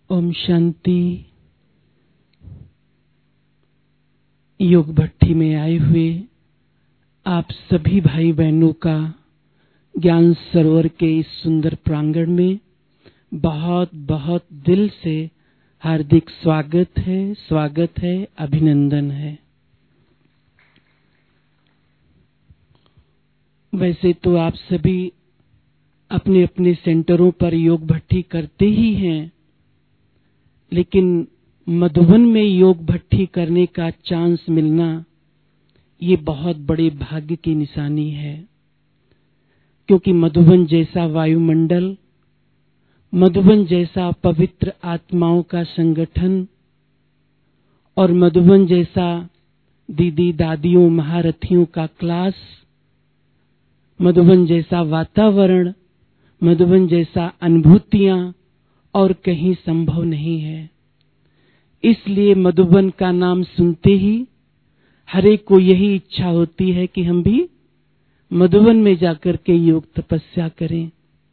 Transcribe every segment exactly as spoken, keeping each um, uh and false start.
ओम शांति। योग भट्टी में आए हुए आप सभी भाई बहनों का ज्ञान सरोवर के इस सुंदर प्रांगण में बहुत बहुत दिल से हार्दिक स्वागत है, स्वागत है, अभिनंदन है। वैसे तो आप सभी अपने अपने सेंटरों पर योग भट्टी करते ही हैं, लेकिन मधुबन में योग भट्टी करने का चांस मिलना ये बहुत बड़े भाग्य की निशानी है, क्योंकि मधुबन जैसा वायुमंडल, मधुबन जैसा पवित्र आत्माओं का संगठन और मधुबन जैसा दीदी दादियों महारथियों का क्लास, मधुबन जैसा वातावरण, मधुबन जैसा अनुभूतियां और कहीं संभव नहीं है। इसलिए मधुबन का नाम सुनते ही हर एक को यही इच्छा होती है कि हम भी मधुबन में जाकर के योग तपस्या करें।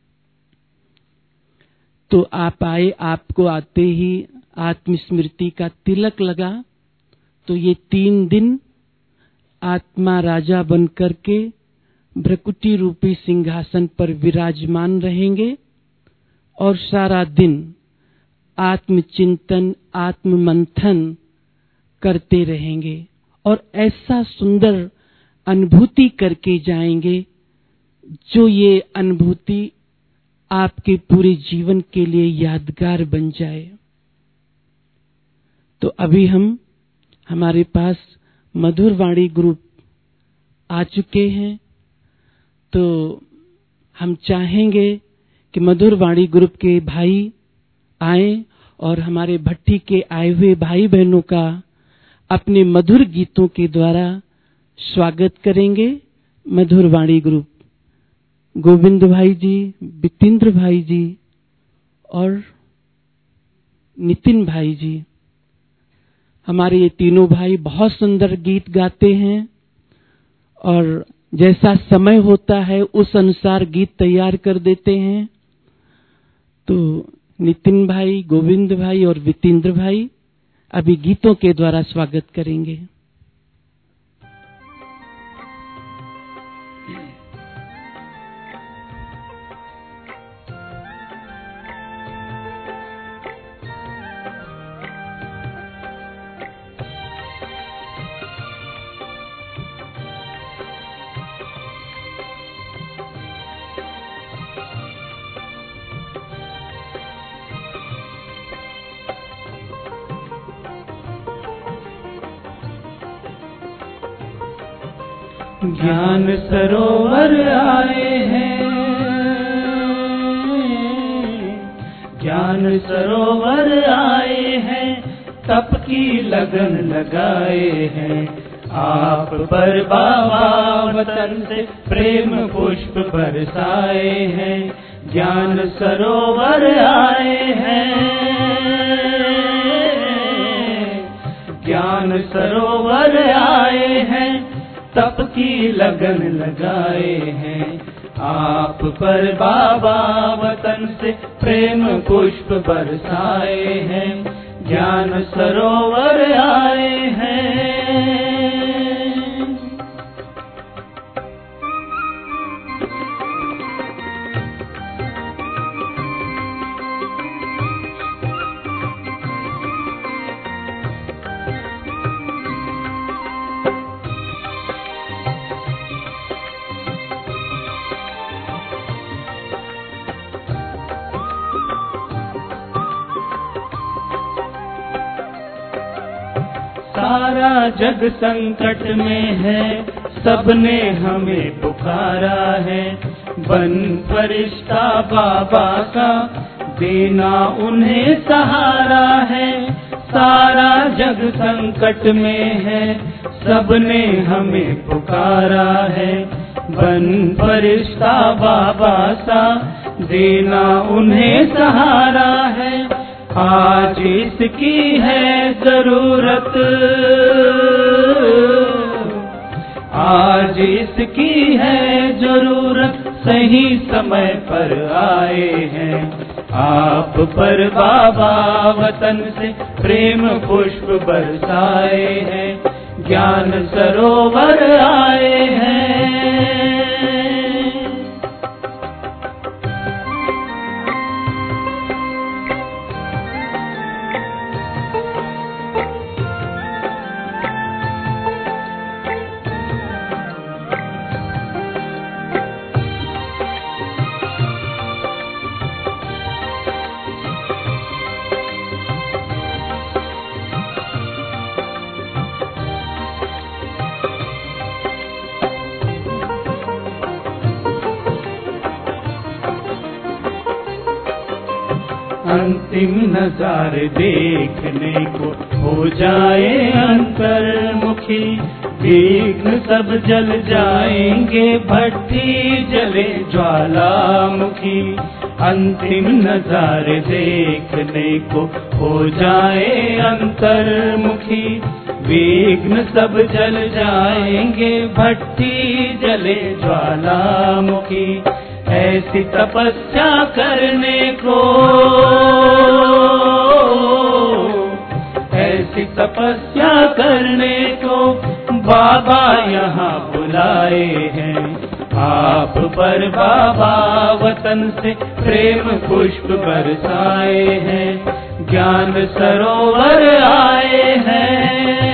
तो आप आए, आपको आते ही आत्मस्मृति का तिलक लगा, तो ये तीन दिन आत्मा राजा बनकर के भ्रकुटी रूपी सिंहासन पर विराजमान रहेंगे और सारा दिन आत्मचिंतन, आत्म मंथन करते रहेंगे और ऐसा सुंदर अनुभूति करके जाएंगे जो ये अनुभूति आपके पूरे जीवन के लिए यादगार बन जाए। तो अभी हम हमारे पास मधुर वाणी ग्रुप आ चुके हैं, तो हम चाहेंगे कि मधुर वाणी ग्रुप के भाई आए और हमारे भट्टी के आए हुए भाई बहनों का अपने मधुर गीतों के द्वारा स्वागत करेंगे। मधुर वाणी ग्रुप गोविंद भाई जी, वितेंद्र भाई जी और नितिन भाई जी, हमारे ये तीनों भाई बहुत सुंदर गीत गाते हैं और जैसा समय होता है उस अनुसार गीत तैयार कर देते हैं। तो नितिन भाई, गोविंद भाई और वितेंद्र भाई अभी गीतों के द्वारा स्वागत करेंगे। ज्ञान सरोवर आए हैं, ज्ञान सरोवर आए हैं, तप की लगन लगाए हैं। आप पर बाबा वतन से प्रेम पुष्प बरसाए हैं। ज्ञान सरोवर आए हैं, ज्ञान सरोवर आए हैं, तप की लगन लगाए हैं। आप पर बाबा वतन से प्रेम पुष्प बरसाए हैं। ज्ञान सरोवर आए हैं। सारा जग संकट में है, सबने हमें पुकारा है। बन फरिश्ता बाबा का, देना उन्हें सहारा है। सारा जग संकट में है, सबने हमें पुकारा है। बन फरिश्ता बाबा सा, देना उन्हें सहारा है। आज इसकी है जरूरत, आज इसकी है जरूरत, सही समय पर आए हैं। आप पर बाबा वतन से प्रेम पुष्प बरसाए हैं, ज्ञान सरोवर आए हैं। अंतिम नजारे देखने को हो जाए अंतर्मुखी, विघ्न सब जल जाएंगे, भट्टी जले ज्वालामुखी। अंतिम नजारे देखने को हो जाए अंतर्मुखी, विघ्न सब जल जाएंगे, भट्टी जले ज्वालामुखी। ऐसी तपस्या करने को, ऐसी तपस्या करने को बाबा यहाँ बुलाए हैं। आप पर बाबा वतन से प्रेम पुष्प बरसाए हैं, ज्ञान सरोवर आए हैं।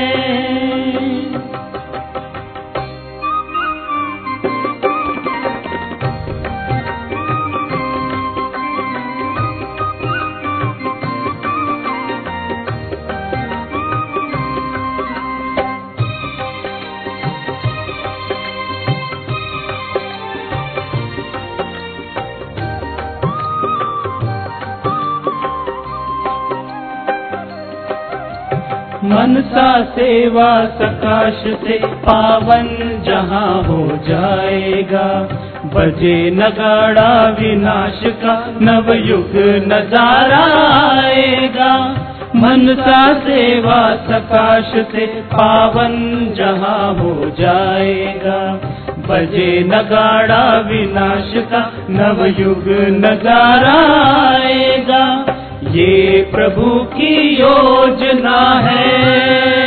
मनसा सेवा सकाश से पावन जहाँ हो जाएगा, बजे नगाड़ा विनाश का नवयुग नजारा आएगा। मनसा सेवा सकाश से पावन जहाँ हो जाएगा, बजे नगाड़ा विनाश का नवयुग नजारा आएगा। ये प्रभु की योजना है,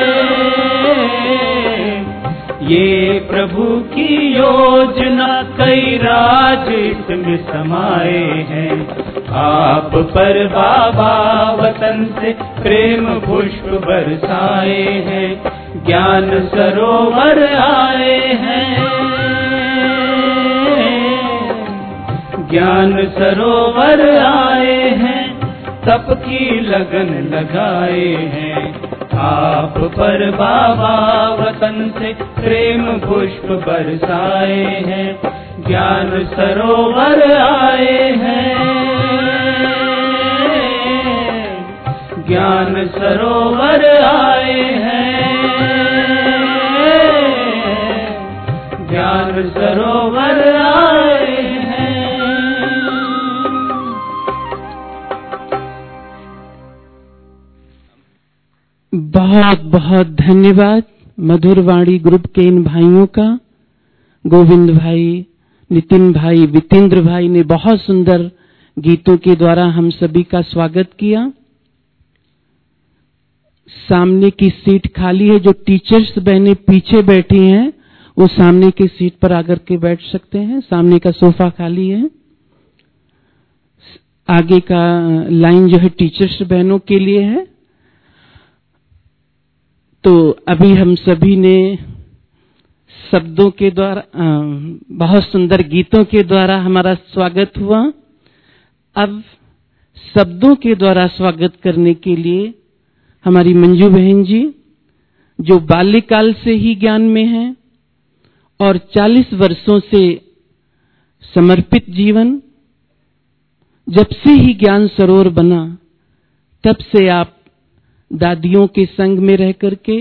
ये प्रभु की योजना, कई राज इसमें समाये हैं। आप पर बाबा वतन से प्रेम पुष्प बरसाए हैं, ज्ञान सरोवर आए हैं, ज्ञान सरोवर आए हैं। तप की लगन लगाए हैं, आप पर बाबा वतन से प्रेम पुष्प बरसाए हैं, ज्ञान सरोवर आए हैं, ज्ञान सरोवर आए हैं, ज्ञान सरोवर आए हैं। बहुत बहुत धन्यवाद मधुर वाणी ग्रुप के इन भाइयों का। गोविंद भाई, नितिन भाई, वितेंद्र भाई ने बहुत सुंदर गीतों के द्वारा हम सभी का स्वागत किया। सामने की सीट खाली है, जो टीचर्स बहनें पीछे बैठी हैं वो सामने की सीट पर आकर के बैठ सकते हैं, सामने का सोफा खाली है। आगे का लाइन जो है टीचर्स बहनों के लिए है। तो अभी हम सभी ने शब्दों के द्वारा, बहुत सुंदर गीतों के द्वारा हमारा स्वागत हुआ। अब शब्दों के द्वारा स्वागत करने के लिए हमारी मंजू बहन जी, जो बाल्यकाल से ही ज्ञान में हैं और चालीस वर्षों से समर्पित जीवन, जब से ही ज्ञान सरोवर बना तब से आप दादियों के संग में रह करके,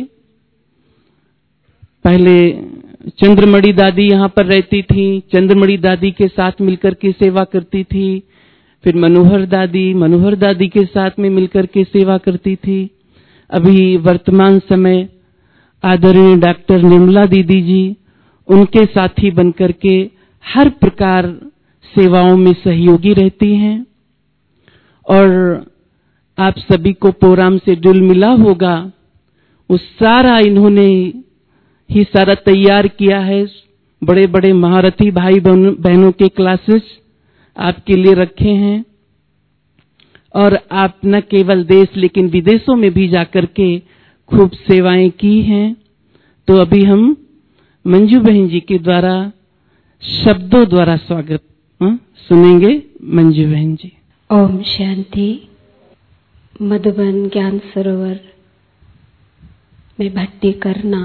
पहले चंद्रमणि दादी यहाँ पर रहती थी, चंद्रमणि दादी के साथ मिलकर के सेवा करती थी। फिर मनोहर दादी, मनोहर दादी के साथ में मिलकर के सेवा करती थी। अभी वर्तमान समय आदरणीय डॉक्टर निर्मला दीदी जी, उनके साथी बनकर के हर प्रकार सेवाओं में सहयोगी रहती हैं। और आप सभी को प्रोग्राम से जुल मिला होगा, उस सारा इन्होंने ही सारा तैयार किया है। बड़े बड़े महारथी भाई बहनों के क्लासेस आपके लिए रखे हैं और आप न केवल देश लेकिन विदेशों में भी जाकर के खूब सेवाएं की हैं। तो अभी हम मंजू बहन जी के द्वारा शब्दों द्वारा स्वागत हाँ, सुनेंगे। मंजू बहन जी। ओम शांति। मधुबन ज्ञान सरोवर में भक्ति करना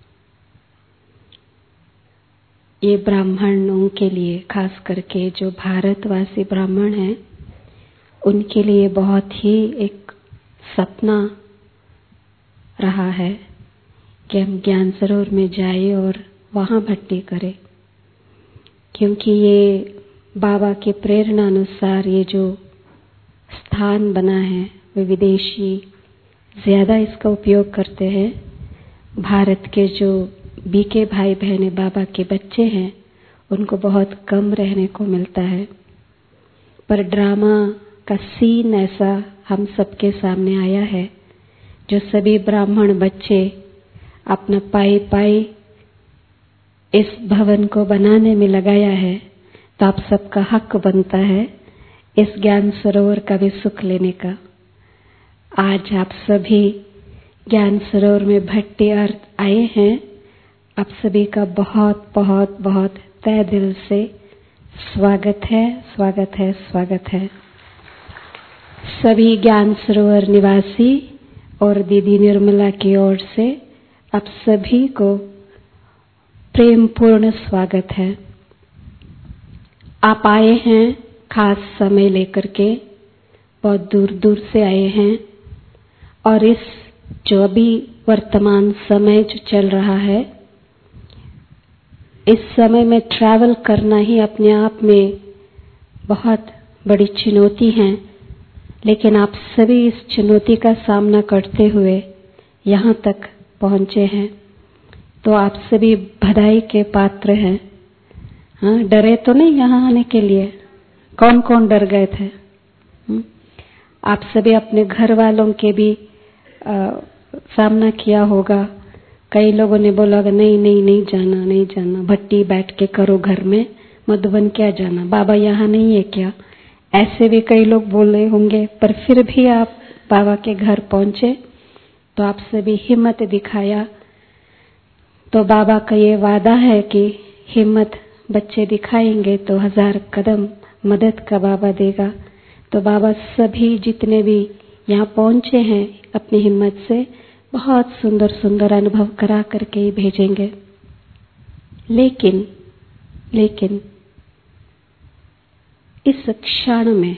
ये ब्राह्मणों के लिए, खास करके जो भारतवासी ब्राह्मण हैं, उनके लिए बहुत ही एक सपना रहा है कि हम ज्ञान सरोवर में जाए और वहाँ भक्ति करें, क्योंकि ये बाबा के प्रेरणा अनुसार ये जो स्थान बना है वे विदेशी ज़्यादा इसका उपयोग करते हैं। भारत के जो बीके भाई बहने बाबा के बच्चे हैं उनको बहुत कम रहने को मिलता है, पर ड्रामा का सीन ऐसा हम सबके सामने आया है जो सभी ब्राह्मण बच्चे अपना पाई पाई इस भवन को बनाने में लगाया है। तो आप सबका हक बनता है इस ज्ञान सरोवर का भी सुख लेने का। आज आप सभी ज्ञान सरोवर में भक्ति अर्थ आए हैं। आप सभी का बहुत बहुत बहुत तहे दिल से स्वागत है, स्वागत है, स्वागत है। सभी ज्ञान सरोवर निवासी और दीदी निर्मला की ओर से आप सभी को प्रेम पूर्ण स्वागत है। आप आए हैं खास समय लेकर के, बहुत दूर दूर से आए हैं और इस जो अभी वर्तमान समय जो चल रहा है, इस समय में ट्रैवल करना ही अपने आप में बहुत बड़ी चुनौती है, लेकिन आप सभी इस चुनौती का सामना करते हुए यहाँ तक पहुँचे हैं, तो आप सभी बधाई के पात्र हैं। हाँ, डरे तो नहीं यहाँ आने के लिए? कौन कौन डर गए थे? हुँ? आप सभी अपने घर वालों के भी आ, सामना किया होगा। कई लोगों ने बोला नहीं नहीं नहीं जाना, नहीं जाना, भट्टी बैठ के करो घर में, मधुबन क्या जाना, बाबा यहाँ नहीं है क्या? ऐसे भी कई लोग बोले होंगे, पर फिर भी आप बाबा के घर पहुंचे तो आप सभी हिम्मत दिखाया। तो बाबा का ये वादा है कि हिम्मत बच्चे दिखाएंगे तो हजार कदम मदद का बाबा देगा। तो बाबा सभी जितने भी यहाँ पहुंचे हैं अपनी हिम्मत से बहुत सुंदर सुंदर अनुभव करा करके ही भेजेंगे। लेकिन लेकिन इस क्षण में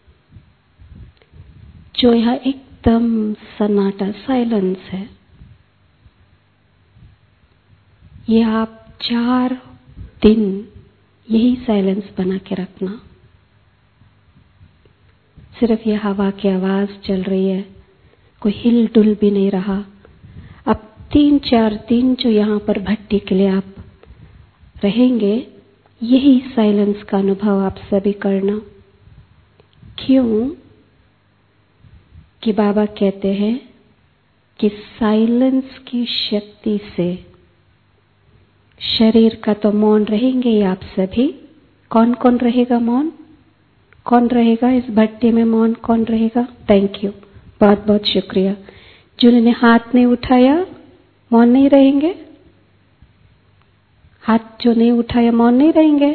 जो यहाँ एकदम सन्नाटा साइलेंस है, ये आप चार दिन यही साइलेंस बना के रखना। सिर्फ ये हवा की आवाज चल रही है, कोई हिल डुल भी नहीं रहा। अब तीन चार दिन जो यहाँ पर भट्टी के लिए आप रहेंगे, यही साइलेंस का अनुभव आप सभी करना। क्यों कि बाबा कहते हैं कि साइलेंस की शक्ति से शरीर का तो मौन रहेंगे ही आप सभी। कौन कौन रहेगा मौन? कौन रहेगा इस भट्टी में मौन? कौन रहेगा? थैंक यू, बहुत बहुत शुक्रिया। जिन्होंने हाथ नहीं उठाया मौन नहीं रहेंगे? हाथ जो नहीं उठाया मौन नहीं रहेंगे?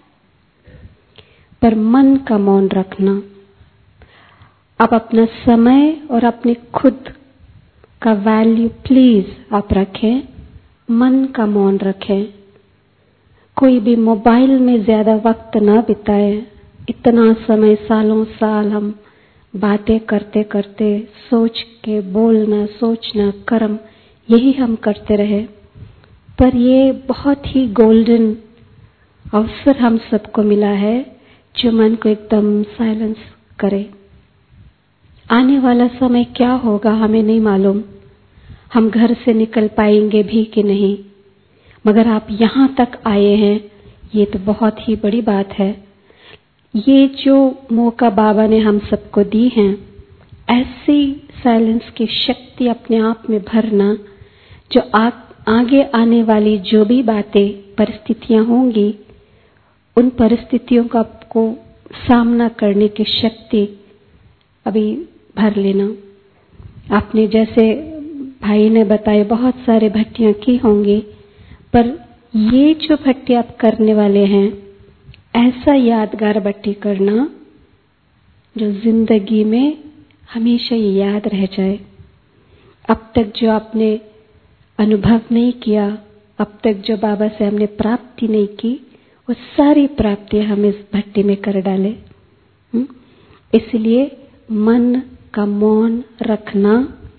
पर मन का मौन रखना। आप अपना समय और अपने खुद का वैल्यू प्लीज आप रखें, मन का मौन रखें। कोई भी मोबाइल में ज्यादा वक्त ना बिताए। इतना समय सालों साल हम बातें करते करते सोच के बोलना, सोचना, कर्म यही हम करते रहे, पर ये बहुत ही गोल्डन अवसर हम सबको मिला है जो मन को एकदम साइलेंस करे। आने वाला समय क्या होगा हमें नहीं मालूम, हम घर से निकल पाएंगे भी कि नहीं, मगर आप यहाँ तक आए हैं ये तो बहुत ही बड़ी बात है। ये जो मौका बाबा ने हम सबको दी है, ऐसी साइलेंस की शक्ति अपने आप में भरना जो आ, आगे आने वाली जो भी बातें परिस्थितियां होंगी उन परिस्थितियों का को सामना करने की शक्ति अभी भर लेना। आपने जैसे भाई ने बताया बहुत सारे भट्टियां की होंगी, पर ये जो भट्टी आप करने वाले हैं ऐसा यादगार भट्टी करना जो जिंदगी में हमेशा ये याद रह जाए। अब तक जो आपने अनुभव नहीं किया, अब तक जो बाबा से हमने प्राप्ति नहीं की, वो सारी प्राप्ति हम इस भट्टी में कर डाले। इसलिए मन का मौन रखना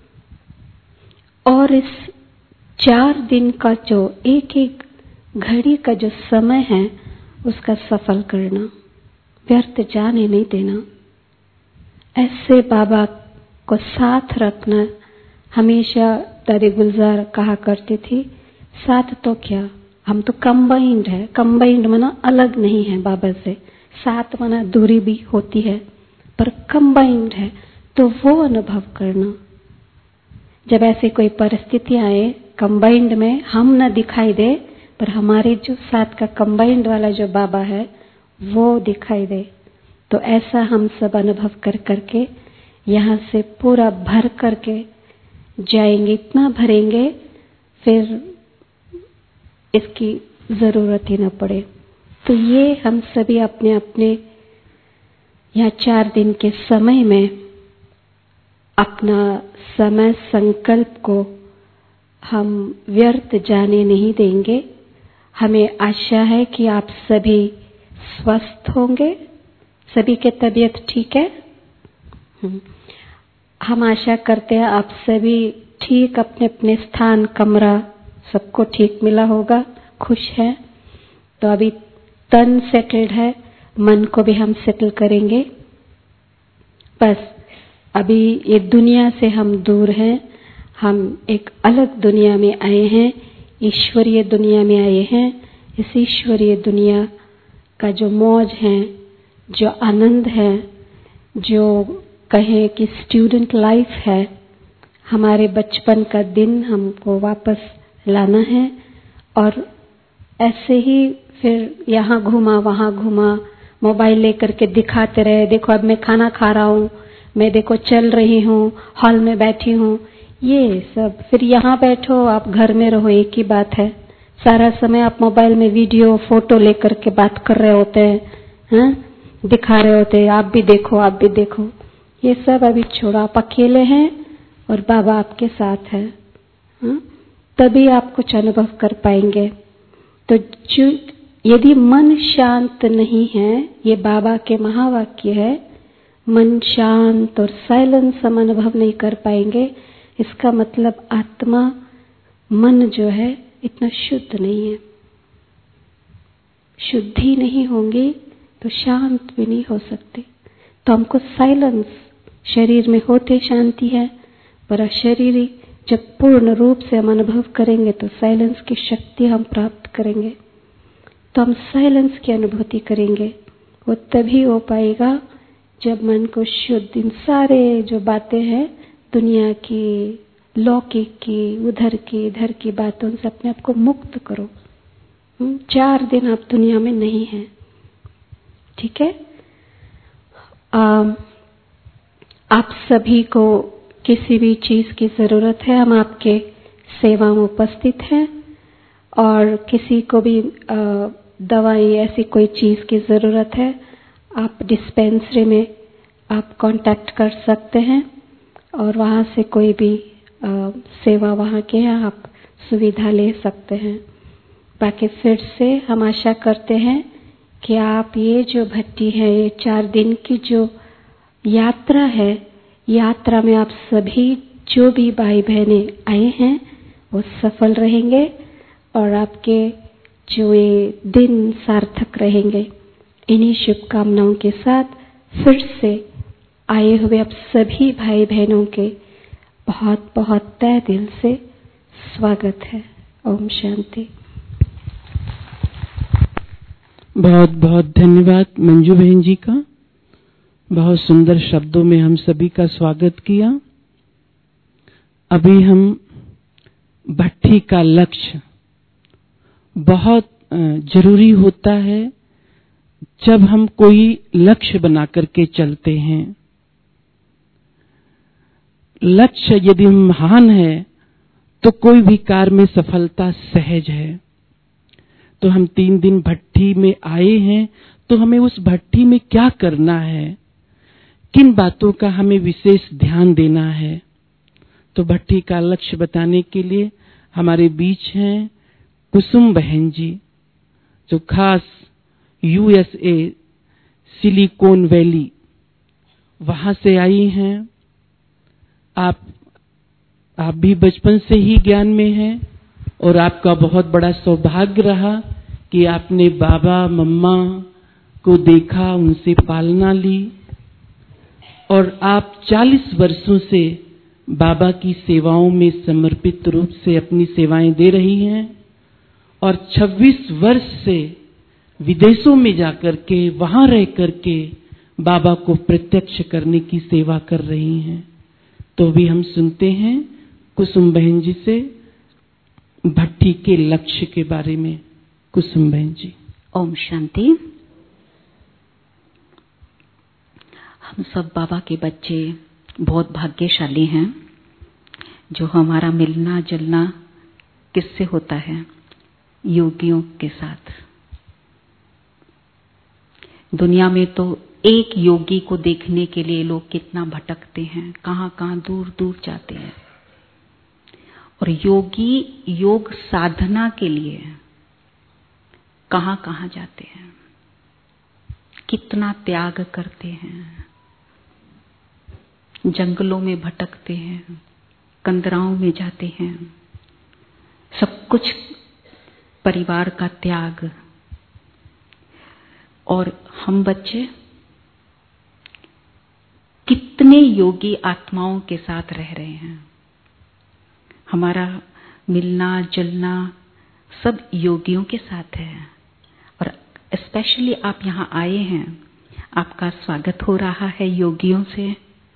और इस चार दिन का जो एक एक घड़ी का जो समय है उसका सफल करना, व्यर्थ जाने नहीं देना। ऐसे बाबा को साथ रखना। हमेशा दादी गुलजार कहा करती थी, साथ तो क्या, हम तो कंबाइंड है। कंबाइंड माना अलग नहीं है बाबा से, साथ माना दूरी भी होती है, पर कंबाइंड है। तो वो अनुभव करना, जब ऐसे कोई परिस्थिति आए कंबाइंड में, हम न दिखाई दे पर हमारे जो साथ का कंबाइंड वाला जो बाबा है वो दिखाई दे। तो ऐसा हम सब अनुभव कर करके यहाँ से पूरा भर करके जाएंगे, इतना भरेंगे फिर इसकी जरूरत ही न पड़े। तो ये हम सभी अपने अपने यहाँ चार दिन के समय में अपना समय संकल्प को हम व्यर्थ जाने नहीं देंगे। हमें आशा है कि आप सभी स्वस्थ होंगे, सभी के तबीयत ठीक है। हम आशा करते हैं आप सभी ठीक अपने अपने स्थान, कमरा सबको ठीक मिला होगा, खुश है। तो अभी तन सेटल्ड है, मन को भी हम सेटल करेंगे। बस अभी ये दुनिया से हम दूर हैं, हम एक अलग दुनिया में आए हैं, ईश्वरीय दुनिया में आए हैं। इस ईश्वरीय दुनिया का जो मौज है, जो आनंद है, जो कहे कि स्टूडेंट लाइफ है, हमारे बचपन का दिन हमको वापस लाना है। और ऐसे ही फिर यहाँ घुमा वहाँ घुमा, मोबाइल लेकर के दिखाते रहे, देखो अब मैं खाना खा रहा हूँ, मैं देखो चल रही हूँ, हॉल में बैठी हूँ, ये सब। फिर यहाँ बैठो, आप घर में रहो, एक ही बात है। सारा समय आप मोबाइल में वीडियो फोटो लेकर के बात कर रहे होते हैं, हाँ? दिखा रहे होते हैं, आप भी देखो आप भी देखो। ये सब अभी छोड़ो, आप अकेले हैं और बाबा आपके साथ है, हाँ? तभी आप कुछ अनुभव कर पाएंगे। तो जो यदि मन शांत नहीं है, ये बाबा के महावाक्य है, मन शांत और साइलेंस हम अनुभव नहीं कर पाएंगे, इसका मतलब आत्मा मन जो है इतना शुद्ध नहीं है। शुद्धि नहीं होंगी तो शांत भी नहीं हो सकते। तो हमको साइलेंस, शरीर में होते शांति है, पर शरीर जब पूर्ण रूप से हम अनुभव करेंगे तो साइलेंस की शक्ति हम प्राप्त करेंगे। तो हम साइलेंस की अनुभूति करेंगे, वो तभी हो पाएगा जब मन को शुद्ध, इन सारे जो बातें हैं दुनिया की, लौकिक की, उधर की इधर की बातों से अपने आप को मुक्त करो। चार दिन आप दुनिया में नहीं हैं, ठीक है। आ, आप सभी को किसी भी चीज की जरूरत है, हम आपके सेवा में उपस्थित हैं। और किसी को भी दवाई ऐसी कोई चीज की जरूरत है, आप डिस्पेंसरी में आप कांटेक्ट कर सकते हैं और वहाँ से कोई भी आ, सेवा वहाँ के यहाँ आप सुविधा ले सकते हैं। बाकी फिर से हम आशा करते हैं कि आप ये जो भट्टी है, ये चार दिन की जो यात्रा है, यात्रा में आप सभी जो भी भाई बहने आए हैं वो सफल रहेंगे और आपके जो ये दिन सार्थक रहेंगे। इन्हीं शुभकामनाओं के साथ फिर से आए हुए आप सभी भाई बहनों के बहुत बहुत तहे दिल से स्वागत है। ओम शांति। बहुत बहुत धन्यवाद मंजू बहन जी का। बहुत सुंदर शब्दों में हम सभी का स्वागत किया। अभी हम भट्ठी का लक्ष्य बहुत जरूरी होता है जब हम कोई लक्ष्य बना करके चलते हैं। लक्ष्य यदि महान है तो कोई भी कार्य में सफलता सहज है। तो हम तीन दिन भट्ठी में आए हैं, तो हमें उस भट्ठी में क्या करना है, किन बातों का हमें विशेष ध्यान देना है। तो भट्ठी का लक्ष्य बताने के लिए हमारे बीच हैं कुसुम बहन जी, जो खास यूएसए सिलिकॉन वैली वहां से आई हैं। आप आप भी बचपन से ही ज्ञान में हैं और आपका बहुत बड़ा सौभाग्य रहा कि आपने बाबा मम्मा को देखा, उनसे पालना ली और आप चालीस वर्षों से बाबा की सेवाओं में समर्पित रूप से अपनी सेवाएं दे रही हैं और छब्बीस वर्ष से विदेशों में जाकर के वहां रह करके बाबा को प्रत्यक्ष करने की सेवा कर रही हैं। तो भी हम सुनते हैं कुसुम बहन जी से भट्ठी के लक्ष्य के बारे में। कुसुम बहन जी। ओम शांति। हम सब बाबा के बच्चे बहुत भाग्यशाली हैं जो हमारा मिलना जुलना किससे होता है? योगियों के साथ। दुनिया में तो एक योगी को देखने के लिए लोग कितना भटकते हैं, कहां कहां दूर दूर जाते हैं। और योगी योग साधना के लिए कहां कहां जाते हैं, कितना त्याग करते हैं, जंगलों में भटकते हैं, कंदराओं में जाते हैं, सब कुछ परिवार का त्याग। और हम बच्चे कितने योगी आत्माओं के साथ रह रहे हैं। हमारा मिलना जुलना सब योगियों के साथ है। और स्पेशली आप यहाँ आए हैं, आपका स्वागत हो रहा है योगियों से।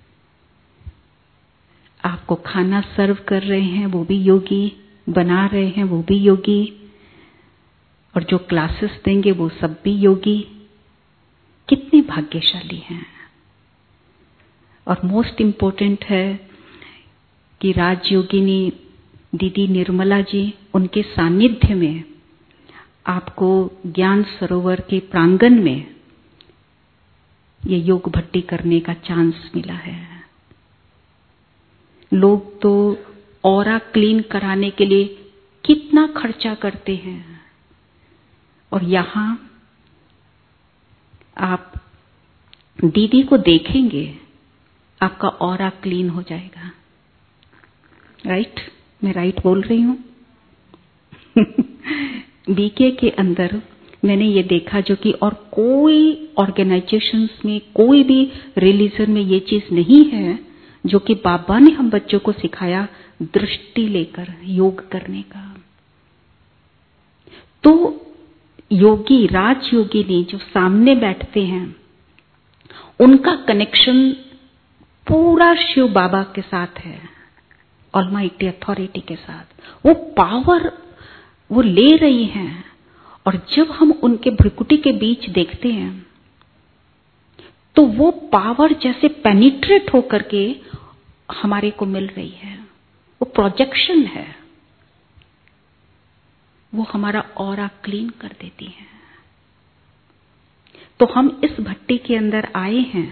आपको खाना सर्व कर रहे हैं वो भी योगी, बना रहे हैं वो भी योगी, और जो क्लासेस देंगे वो सब भी योगी। कितने भाग्यशाली हैं। और मोस्ट इम्पोर्टेंट है कि राजयोगिनी दीदी निर्मला जी, उनके सानिध्य में आपको ज्ञान सरोवर के प्रांगण में ये योग भट्टी करने का चांस मिला है। लोग तो ऑरा क्लीन कराने के लिए कितना खर्चा करते हैं, और यहां आप दीदी को देखेंगे, आपका ऑरा क्लीन हो जाएगा। राइट? मैं राइट बोल रही हूं? बीके के अंदर मैंने ये देखा, जो कि और कोई ऑर्गेनाइजेशंस में, कोई भी रिलीजन में ये चीज नहीं है जो कि बाबा ने हम बच्चों को सिखाया, दृष्टि लेकर योग करने का। तो योगी, राजयोगी ने जो सामने बैठते हैं, उनका कनेक्शन पूरा शिव बाबा के साथ है, ऑलमाइटी अथॉरिटी के साथ। वो पावर वो ले रही हैं, और जब हम उनके भ्रुकुटी के बीच देखते हैं तो वो पावर जैसे पेनिट्रेट होकर के हमारे को मिल रही है। वो प्रोजेक्शन है, वो हमारा ऑरा क्लीन कर देती है। तो हम इस भट्टी के अंदर आए हैं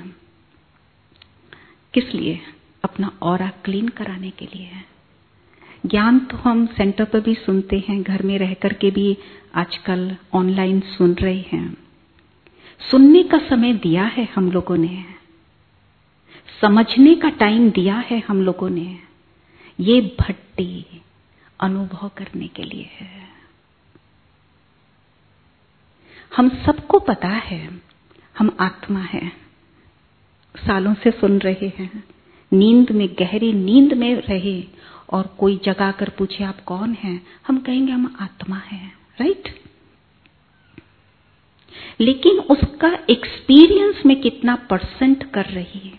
किस लिए? अपना ऑरा क्लीन कराने के लिए। ज्ञान तो हम सेंटर पर भी सुनते हैं, घर में रह करके भी आजकल ऑनलाइन सुन रहे हैं। सुनने का समय दिया है हम लोगों ने, समझने का टाइम दिया है हम लोगों ने। ये भट्टी अनुभव करने के लिए है। हम सबको पता है हम आत्मा है, सालों से सुन रहे हैं। नींद में, गहरी नींद में रहे और कोई जगा कर पूछे आप कौन हैं, हम कहेंगे हम आत्मा हैं। राइट? लेकिन उसका एक्सपीरियंस में कितना परसेंट कर रही है,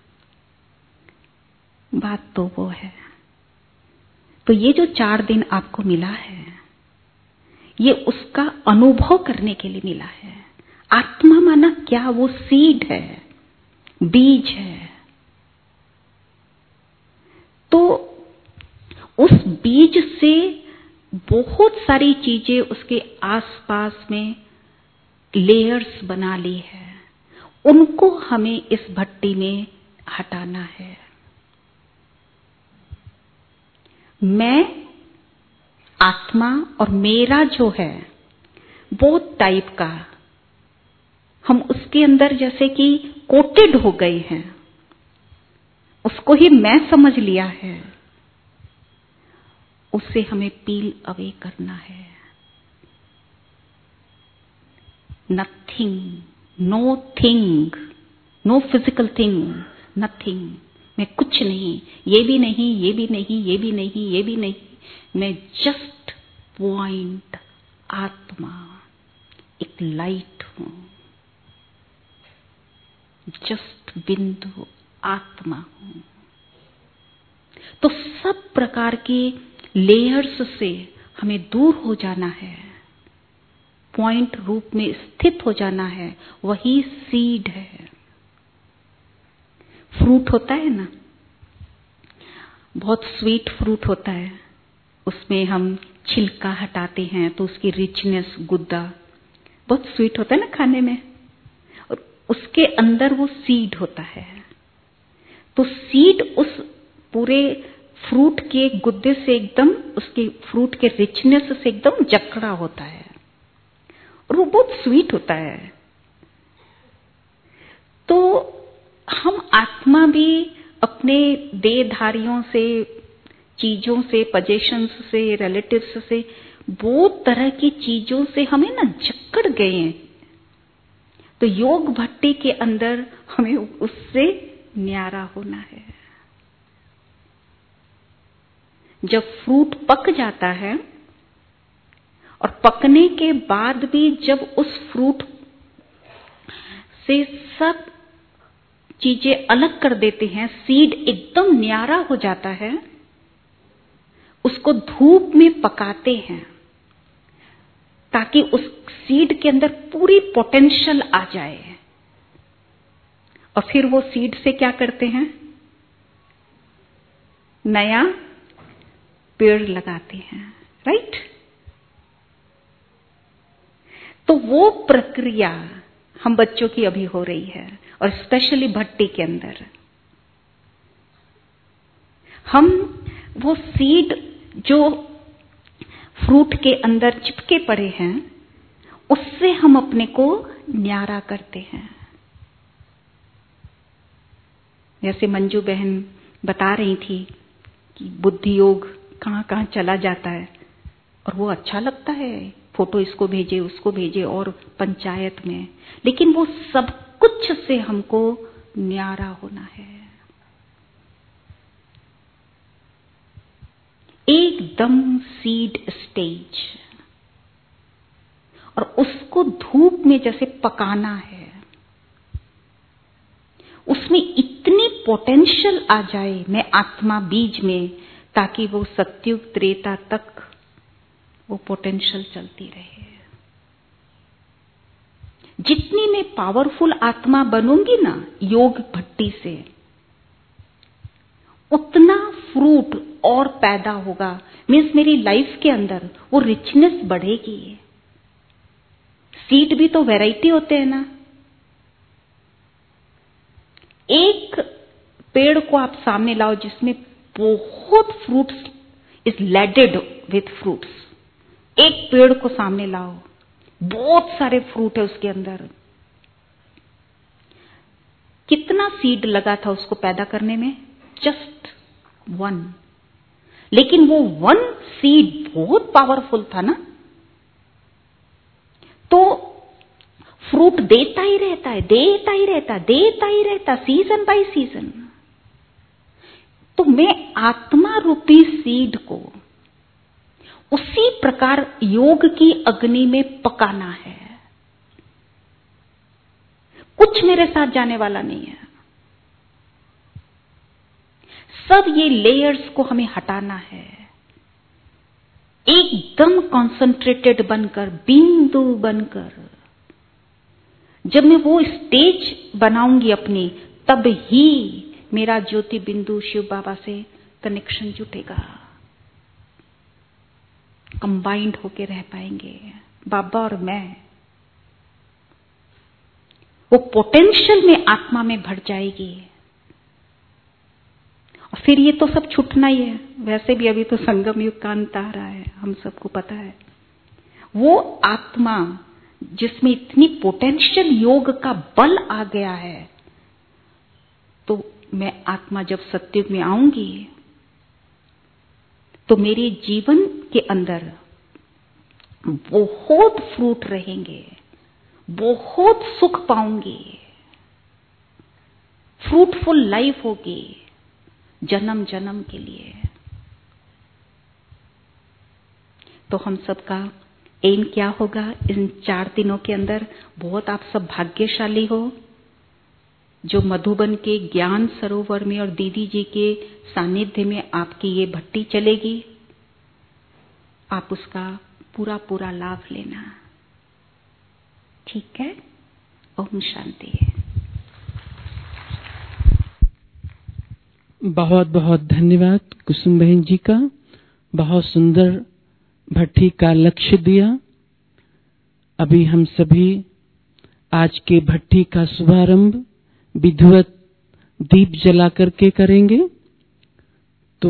बात तो वो है। तो ये जो चार दिन आपको मिला है, ये उसका अनुभव करने के लिए मिला है। आत्मा माना क्या? वो सीड है, बीज है। तो उस बीज से बहुत सारी चीजें उसके आसपास में लेयर्स बना ली है, उनको हमें इस भट्टी में हटाना है। मैं, आत्मा और मेरा जो है बहुत टाइप का, हम उसके अंदर जैसे कि कोटेड हो गए हैं, उसको ही मैं समझ लिया है, उससे हमें पील अवे करना है। Nothing, no thing, no physical thing, nothing. मैं कुछ नहीं, ये भी नहीं, ये भी नहीं, ये भी नहीं, ये भी नहीं। मैं जस्ट पॉइंट आत्मा, एक लाइट हूं, जस्ट बिंदु आत्मा हूं। तो सब प्रकार के लेयर्स से हमें दूर हो जाना है, पॉइंट रूप में स्थित हो जाना है। वही सीड है। फ्रूट होता है ना, बहुत स्वीट फ्रूट होता है, उसमें हम छिलका हटाते हैं तो उसकी रिचनेस, गुद्दा बहुत स्वीट होता है ना खाने में, और उसके अंदर वो सीड होता है। तो सीड उस पूरे फ्रूट के गुद्दे से एकदम, उसके फ्रूट के रिचनेस से एकदम जकड़ा होता है और वो बहुत स्वीट होता है। तो हम आत्मा भी अपने देहधारियों से, चीजों से, पोजेशंस से, रिलेटिव्स से, बहुत तरह की चीजों से हमें ना जकड़ गए हैं। तो योग भट्टी के अंदर हमें उससे न्यारा होना है। जब फ्रूट पक जाता है और पकने के बाद भी जब उस फ्रूट से सब चीजें अलग कर देते हैं, सीड एकदम न्यारा हो जाता है, उसको धूप में पकाते हैं ताकि उस सीड के अंदर पूरी पोटेंशियल आ जाए। और फिर वो सीड से क्या करते हैं? नया पेड़ लगाते हैं, राइट? तो वो प्रक्रिया हम बच्चों की अभी हो रही है, और स्पेशली भट्टी के अंदर हम वो सीड जो फ्रूट के अंदर चिपके पड़े हैं, उससे हम अपने को न्यारा करते हैं। जैसे मंजू बहन बता रही थी कि बुद्धि योग कहाँ कहाँ चला जाता है, और वो अच्छा लगता है, फोटो इसको भेजे, उसको भेजे, और पंचायत में, लेकिन वो सब कुछ से हमको न्यारा होना है, एकदम सीड स्टेज, और उसको धूप में जैसे पकाना है, उसमें इतनी पोटेंशियल आ जाए मैं आत्मा बीज में, ताकि वो सत्युग त्रेता तक वो पोटेंशियल चलती रहे। जितनी मैं पावरफुल आत्मा बनूंगी ना योग भट्टी से, उतना फ्रूट और पैदा होगा। मीन्स मेरी लाइफ के अंदर वो रिचनेस बढ़ेगी। सीड भी तो वैरायटी होते हैं ना। एक पेड़ को आप सामने लाओ जिसमें बहुत fruits is laden with fruits, एक पेड़ को सामने लाओ, बहुत सारे फ्रूट है उसके अंदर, कितना सीड लगा था उसको पैदा करने में? Just one. लेकिन वो वन सीड बहुत पावरफुल था ना, तो फ्रूट देता ही रहता है, देता ही रहता, देता ही रहता, सीजन बाय सीजन। तो मैं आत्मा रूपी सीड को उसी प्रकार योग की अग्नि में पकाना है। कुछ मेरे साथ जाने वाला नहीं है। सब ये लेयर्स को हमें हटाना है, एकदम कॉन्सेंट्रेटेड बनकर, बिंदु बनकर। जब मैं वो स्टेज बनाऊंगी अपनी, तब ही मेरा ज्योति बिंदु शिव बाबा से कनेक्शन जुटेगा, कंबाइंड होके रह पाएंगे बाबा और मैं। वो पोटेंशियल में आत्मा में भर जाएगी और फिर ये तो सब छूटना ही है। वैसे भी अभी तो संगम युग का अंत आ रहा है, हम सबको पता है। वो आत्मा जिसमें इतनी पोटेंशियल योग का बल आ गया है, तो मैं आत्मा जब सत्युग में आऊंगी तो मेरे जीवन के अंदर बहुत फ्रूट रहेंगे, बहुत सुख पाऊंगी, फ्रूटफुल लाइफ होगी जन्म जन्म के लिए। तो हम सबका एम क्या होगा इन चार दिनों के अंदर? बहुत आप सब भाग्यशाली हो जो मधुबन के ज्ञान सरोवर में और दीदी जी के सानिध्य में आपकी ये भट्टी चलेगी। आप उसका पूरा पूरा लाभ लेना, ठीक है? ओम शांति। बहुत बहुत धन्यवाद कुसुम बहन जी का। बहुत सुंदर भट्टी का लक्ष्य दिया। अभी हम सभी आज के भट्टी का शुभारंभ विधिवत दीप जला करके करेंगे। तो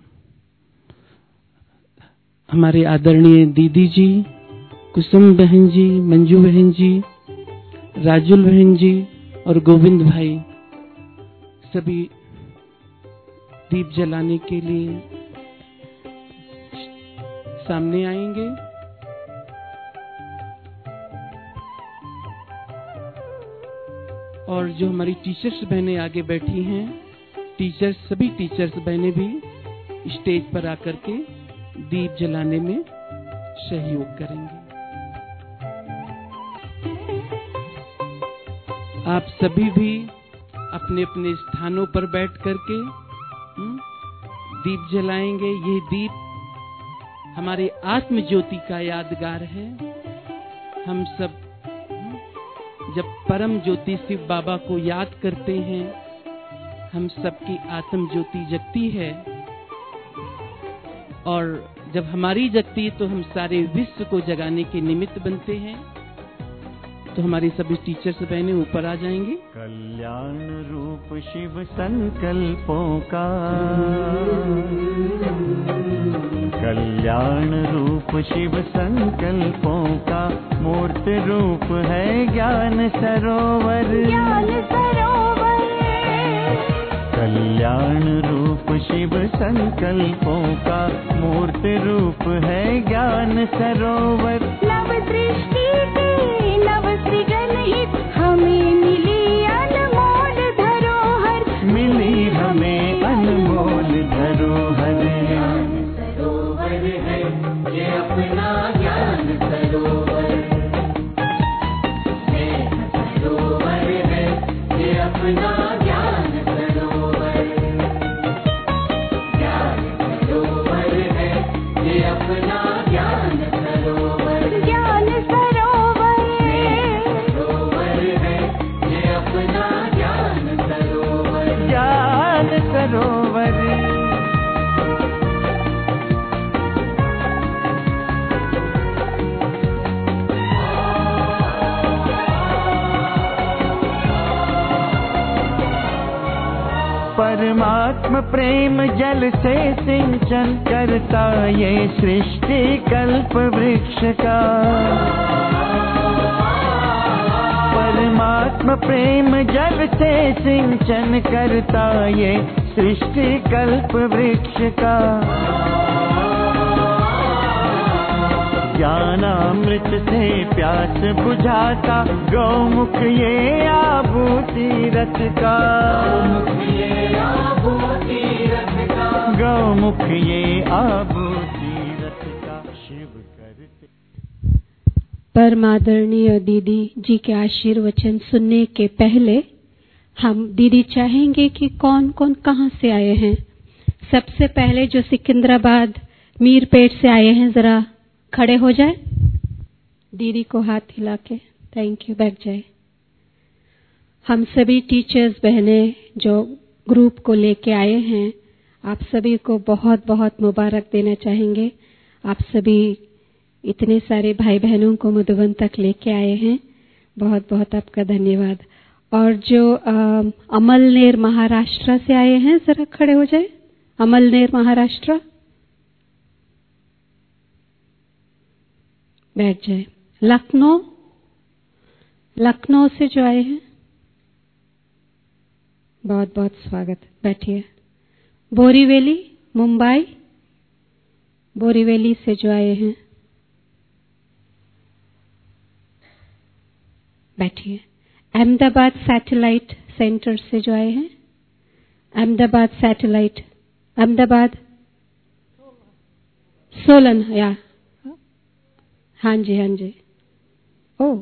हमारे आदरणीय दीदी जी, कुसुम बहन जी, मंजू बहन जी, राजुल बहन जी और गोविंद भाई सभी दीप जलाने के लिए सामने आएंगे। और जो हमारी टीचर्स बहनें आगे बैठी हैं, टीचर्स सभी टीचर्स बहनें भी स्टेज पर आकर के दीप जलाने में सहयोग करेंगे। आप सभी भी अपने अपने स्थानों पर बैठ करके दीप जलाएंगे। ये दीप हमारे आत्म ज्योति का यादगार है। हम सब जब परम ज्योति शिव बाबा को याद करते हैं, हम सबकी आत्म ज्योति जगती है। और जब हमारी जगती तो हम सारे विश्व को जगाने के निमित्त बनते हैं। तो हमारी सभी टीचर्स बहनें ऊपर आ जाएंगे। कल्याण रूप शिव संकल्पों का, कल्याण रूप शिव संकल्पों का मूर्त रूप है ज्ञान सरोवर, ज्ञान सरोवर। कल्याण रूप शिव संकल्पों का मूर्त रूप है ज्ञान सरोवर। नव दृष्टि की नव सृजन हित हमें मिली अनमोल धरोहर, मिली हमें अनमोल धरोहर। ज्ञान सरोवर है ये अपना ज्ञान सरोवर, स्नेह सरोवर है ये अपना ज्ञान सरोवर, ज्ञान सरोवर है ये अपना ज्ञान सरोवर, ज्ञान सरोवर सरोवर है ये अपना ज्ञान सरोवर, ज्ञान सरोवर। परमात्म प्रेम जल से सिंचन करता ये सृष्टि कल्प वृक्ष का, परमात्म प्रेम जल से सिंचन करता ये सृष्टि कल्प वृक्ष का। ज्ञानामृत से प्यास बुझाता गौमुख ये आभूति रथ का, गौमुख ये आभूति रथ का। शिव करते परमादरणीय दीदी जी के आशीर्वचन सुनने के पहले हम दीदी चाहेंगे कि कौन कौन कहाँ से आए हैं। सबसे पहले जो सिकंदराबाद मीरपेट से आए हैं जरा खड़े हो जाए, दीदी को हाथ हिला के। थैंक यू, बैठ जाए। हम सभी टीचर्स बहनें जो ग्रुप को लेके आए हैं, आप सभी को बहुत बहुत मुबारक देना चाहेंगे। आप सभी इतने सारे भाई बहनों को मधुबन तक लेके आए हैं, बहुत बहुत आपका धन्यवाद। और जो आ, अमलनेर महाराष्ट्र से आए हैं जरा खड़े हो जाए। अमलनेर महाराष्ट्र, बैठ जाए। लखनऊ, लखनऊ से जो आए हैं, बहुत बहुत स्वागत, बैठिए। बोरीवली मुंबई, बोरीवली से जो आए हैं, बैठिए। अहमदाबाद सैटेलाइट सेंटर से जो आए हैं, अहमदाबाद सैटेलाइट, अहमदाबाद सोलन, या हाँ जी हाँ जी, ओ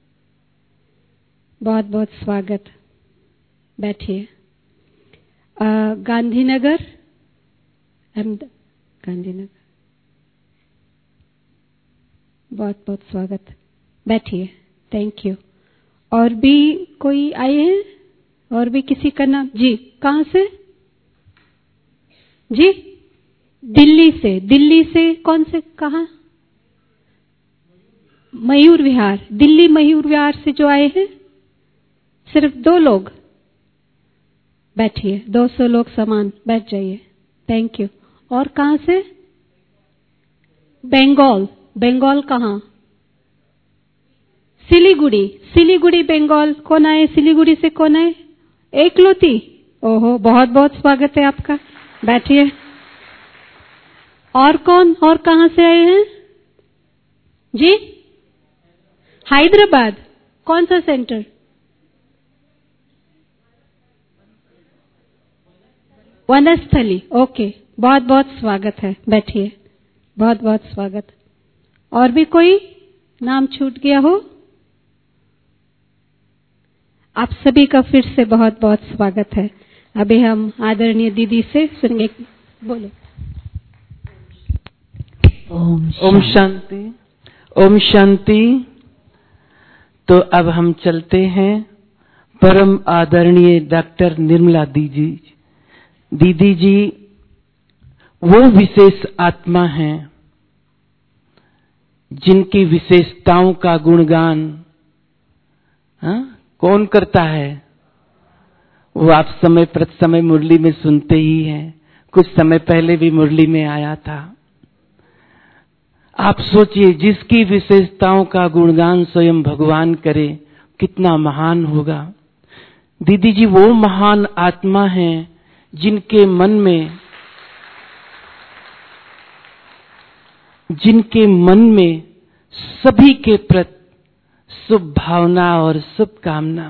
बहुत बहुत स्वागत, बैठिए। गांधीनगर, अहमद गांधीनगर, बहुत बहुत स्वागत, बैठिए। Thank you. और भी कोई आए हैं? और भी किसी का नाम? जी, कहाँ से? जी, दिल्ली से। दिल्ली से कौन से? कहाँ? मयूर विहार। दिल्ली मयूर विहार से जो आए हैं, सिर्फ दो लोग, बैठिए। दो सौ लोग समान, बैठ जाइए। Thank you. और कहाँ से? बंगाल। बंगाल कहाँ? सिलीगुड़ी। सिलीगुड़ी बंगाल। कौन आए सिलीगुड़ी से? कौन आए? एकलौती। ओहो, बहुत बहुत स्वागत है आपका, बैठिए। और कौन? और कहाँ से आए हैं? जी, हैदराबाद। कौन सा सेंटर? वनस्थली। ओके, बहुत बहुत स्वागत है, बैठिए। बहुत बहुत स्वागत। और भी कोई नाम छूट गया हो? आप सभी का फिर से बहुत बहुत स्वागत है। अभी हम आदरणीय दीदी से सुनेंगे। बोलो। ओम शांति, ओम शांति। तो अब हम चलते हैं परम आदरणीय डॉक्टर निर्मला दीदी। दीदी जी वो विशेष आत्मा हैं जिनकी विशेषताओं का गुणगान हाँ कौन करता है? वो आप समय प्रति समय मुरली में सुनते ही हैं। कुछ समय पहले भी मुरली में आया था। आप सोचिए, जिसकी विशेषताओं का गुणगान स्वयं भगवान करे, कितना महान होगा। दीदी जी वो महान आत्मा हैं जिनके मन में जिनके मन में सभी के प्रति शुभ भावना और शुभ कामना।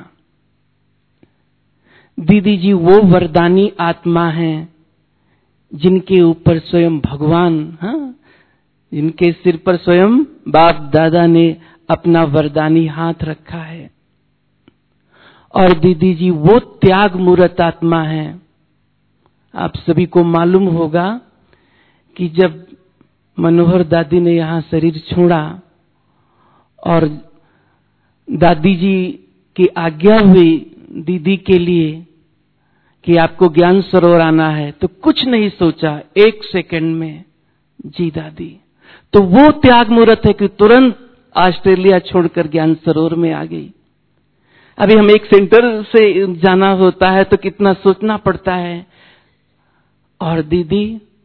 दीदी जी वो वरदानी आत्मा हैं जिनके ऊपर स्वयं भगवान हाँ जिनके सिर पर स्वयं बाप दादा ने अपना वरदानी हाथ रखा है। और दीदी जी वो त्याग मूर्त आत्मा है। आप सभी को मालूम होगा कि जब मनोहर दादी ने यहाँ शरीर छोड़ा और दादी जी की आज्ञा हुई दीदी के लिए कि आपको ज्ञान सरोवर आना है, तो कुछ नहीं सोचा, एक सेकंड में जी दादी। तो वो त्याग मूर्त है कि तुरंत ऑस्ट्रेलिया छोड़कर ज्ञान सरोवर में आ गई। अभी हम एक सेंटर से जाना होता है तो कितना सोचना पड़ता है। और दीदी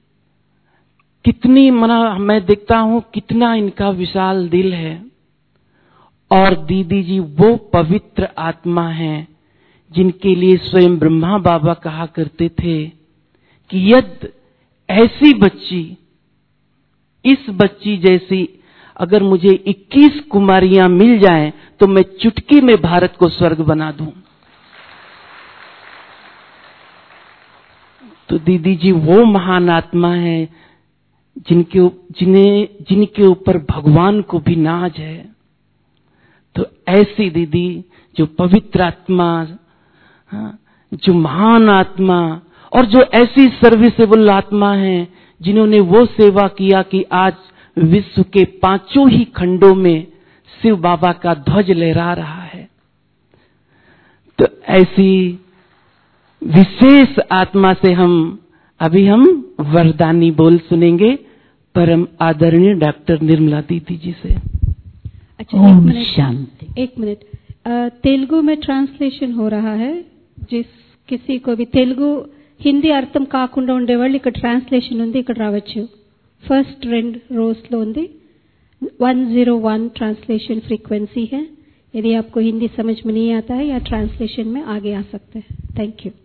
कितनी मना मैं देखता हूं कितना इनका विशाल दिल है। और दीदी जी वो पवित्र आत्मा हैं जिनके लिए स्वयं ब्रह्मा बाबा कहा करते थे कि यदि ऐसी बच्ची, इस बच्ची जैसी अगर मुझे इक्कीस कुमारियां मिल जाएं तो मैं चुटकी में भारत को स्वर्ग बना दूं। तो दीदी जी वो महान आत्मा है जिनके जिन्हें जिनके ऊपर भगवान को भी नाज है। तो ऐसी दीदी जो पवित्र आत्मा, हाँ, जो महान आत्मा और जो ऐसी सर्विसेबल आत्मा है जिन्होंने वो सेवा किया कि आज विश्व के पांचों ही खंडों में शिव बाबा का ध्वज लहरा रहा है। तो ऐसी विशेष आत्मा से हम अभी हम वरदानी बोल सुनेंगे परम आदरणीय डॉक्टर निर्मला दीदी जी से। अच्छा, एक मिनट शांति एक मिनट तेलुगु में ट्रांसलेशन हो रहा है। जिस किसी को भी तेलुगु హిందీ అర్థం కాకుండా ఉండేవాళ్ళు ఇక్కడ ట్రాన్స్లేషన్ ఉంది, ఇక్కడ రావచ్చు. ఫస్ట్ రెండు रोज లో ఉంది. One zero one translation frequency है. यदि आपको हिंदी समझ में नहीं आता है या ट्रांसलेशन में आगे आ सकते हैं. Thank you.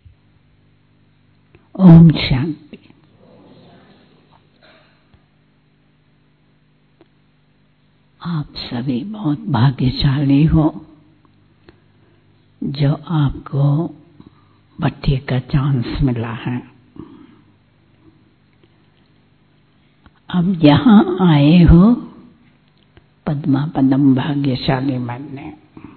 ओम शांति. आप सभी बहुत भाग्यशाली हो जो आपको बट्टे का चांस मिला है. अब यहाँ आए हो पद्मा पदम भाग्यशाली बनने.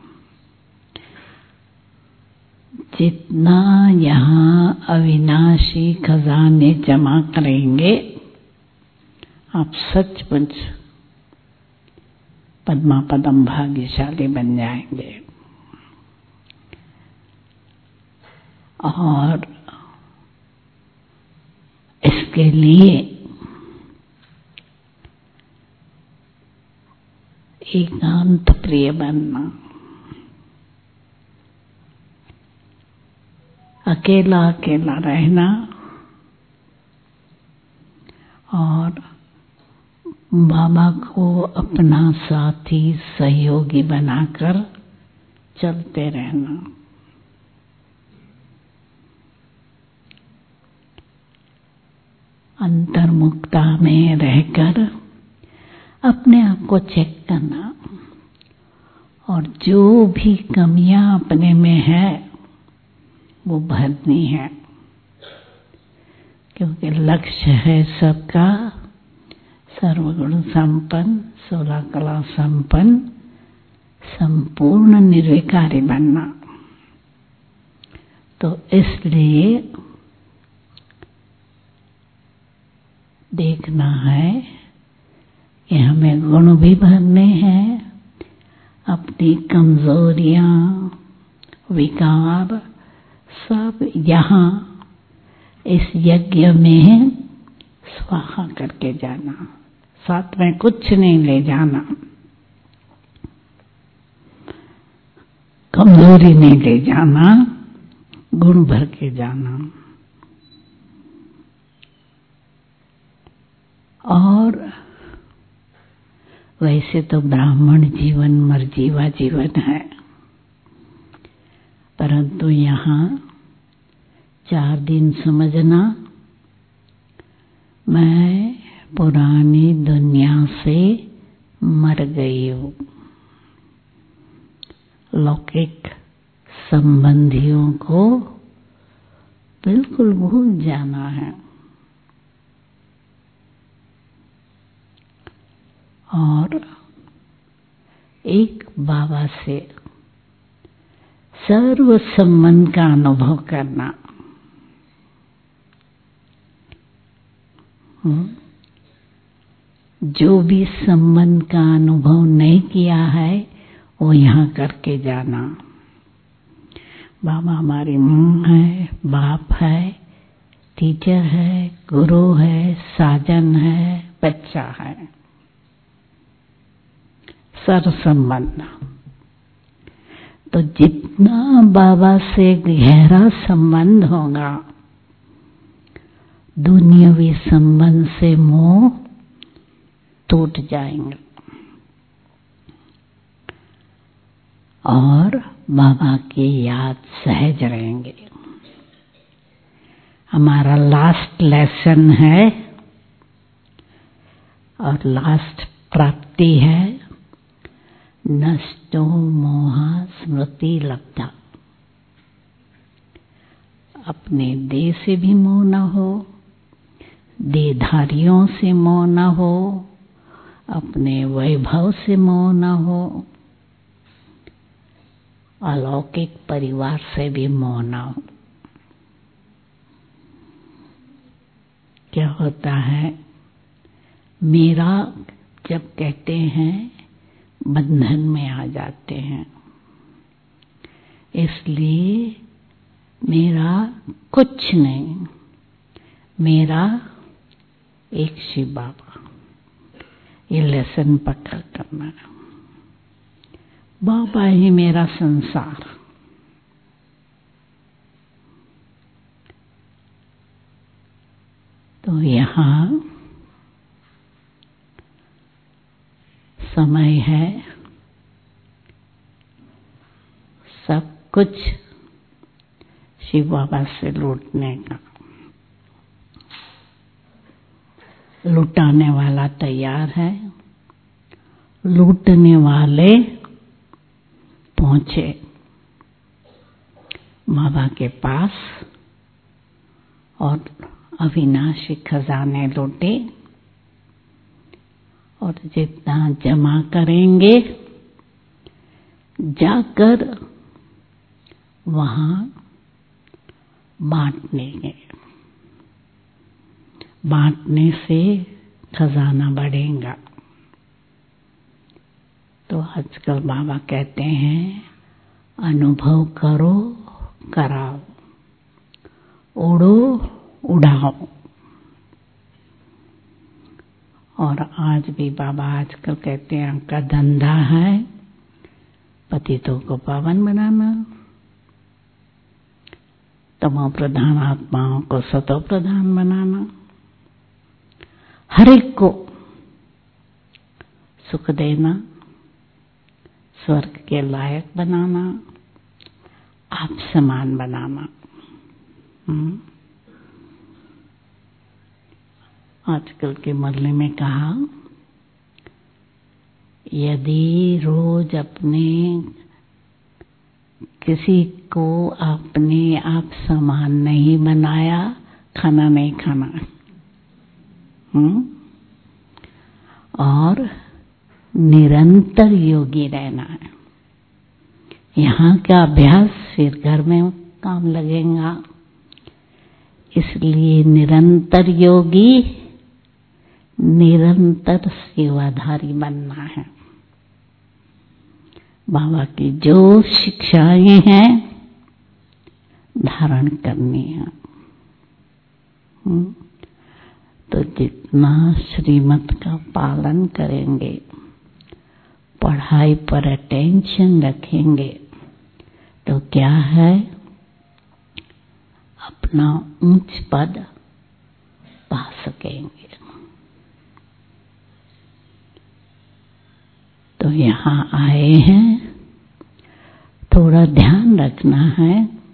जितना यहाँ अविनाशी खजाने जमा करेंगे आप सचमुच पद्मा पदम भाग्यशाली बन जाएंगे. और इसके लिए एकांत प्रिय बनना, अकेला अकेला रहना और बाबा को अपना साथी सहयोगी बनाकर चलते रहना. अंतर्मुखता में रहकर अपने आप को चेक करना और जो भी कमियां अपने में है वो भरनी है, क्योंकि लक्ष्य है सबका सर्वगुण संपन्न, सोलह कला संपन्न, संपूर्ण निर्विकारी बनना. तो इसलिए देखना है कि हमें गुण भी भरने हैं, अपनी कमजोरियां, विकार सब यहाँ इस यज्ञ में स्वाहा करके जाना. साथ में कुछ नहीं ले जाना, कमजोरी नहीं ले जाना, गुण भर के जाना. और वैसे तो ब्राह्मण जीवन मर्जीवा जीवन है, परंतु यहाँ चार दिन समझना मैं पुरानी दुनिया से मर गई हूँ. लौकिक संबंधियों को बिल्कुल भूल जाना है और एक बाबा से सर्व संबंध का अनुभव करना. जो भी संबंध का अनुभव नहीं किया है वो यहाँ करके जाना. बाबा हमारी माँ है, बाप है, टीचर है, गुरु है, साजन है, बच्चा है, सर संबंध. तो जितना बाबा से गहरा संबंध होगा, दुनियावी संबंध से मोह टूट जाएंगे और बाबा की याद सहज रहेंगे. हमारा लास्ट लेसन है और लास्ट प्राप्ति है नष्टो मोहा स्मृति लब्धा. अपने देह से भी मोह न हो, देहधारियों से मोह न हो, अपने वैभव से मोह न हो, अलौकिक परिवार से भी मोह ना हो। क्या होता है, मेरा जब कहते हैं बंधन में आ जाते हैं, इसलिए मेरा कुछ नहीं, मेरा एक शिव बाबा, ये लेसन पक्का करना है। बाबा ही मेरा संसार। तो यहाँ समय है सब कुछ शिव बाबा से लूटने का। लुटाने वाला तैयार है, लूटने वाले पहुंचे बाबा के पास और अविनाशी खजाने लूटे, और जितना जमा करेंगे जाकर वहां बांटने के, बांटने से खजाना बढ़ेगा। तो आजकल बाबा कहते हैं अनुभव करो, कराओ, उड़ो, उड़ाओ। और आज भी बाबा आजकल कहते हैं आपका धंधा है पतितों को पावन बनाना, तमो प्रधान आत्माओं को सतो प्रधान बनाना, हर एक को सुख देना, स्वर्ग के लायक बनाना, आप समान बनाना। हुँ? आजकल के मरले में कहा, यदि रोज अपने किसी को अपने आप समान नहीं बनाया, खाना नहीं खाना। हुँ? और निरंतर योगी रहना है। यहाँ का अभ्यास फिर घर में काम लगेगा। इसलिए निरंतर योगी, निरंतर सेवाधारी बनना है। बाबा की जो शिक्षाएं हैं धारण करनी है। तो जितना श्रीमत का पालन करेंगे, पढ़ाई पर अटेंशन रखेंगे, तो क्या है, अपना ऊंच पद पा सकेंगे। तो यहाँ आए हैं, थोड़ा ध्यान रखना है।